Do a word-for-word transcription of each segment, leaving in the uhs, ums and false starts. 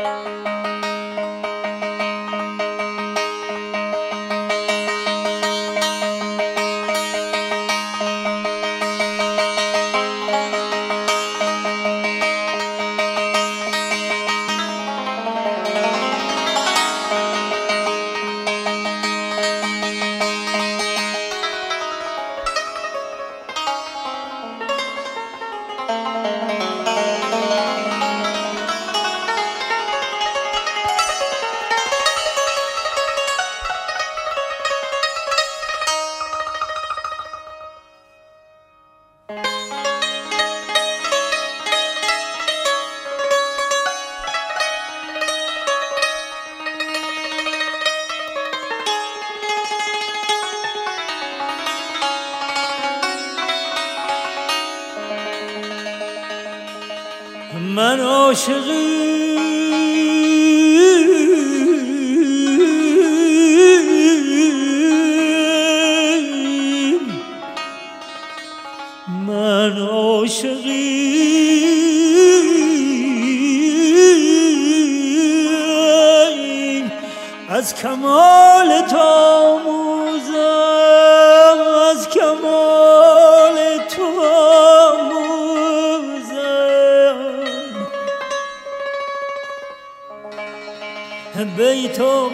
من عاشقی من عاشقی از کمال تو آموزم از کمال تو بیت و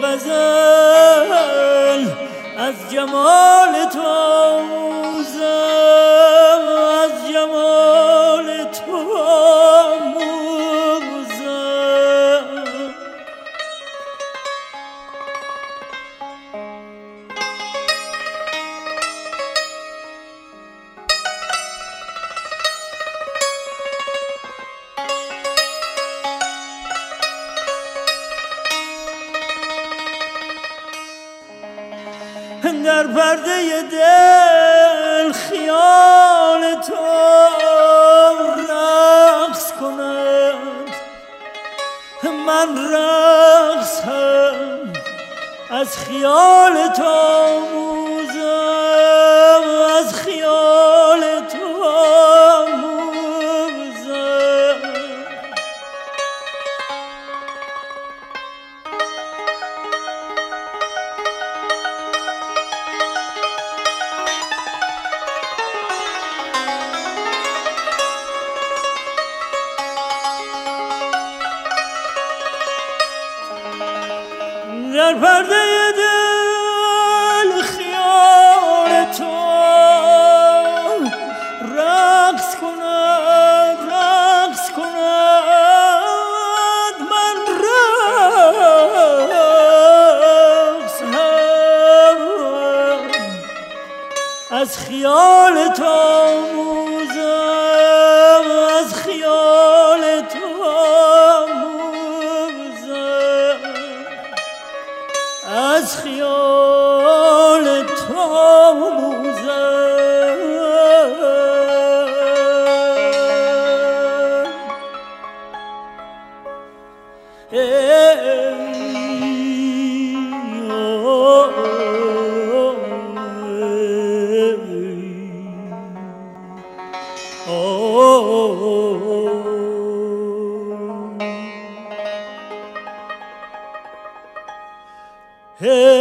غزل از جمال تو آموزم از جمال تو آموزم در پرده دل خیال تو رقص کند من رقصم از خیال تو آموزم از خیال تو آموزم در پرده دل خیال تو رقص کند رقص کند من رقص هم از خیال تو آموزم از خیال تو از خیال تو آموزم Hey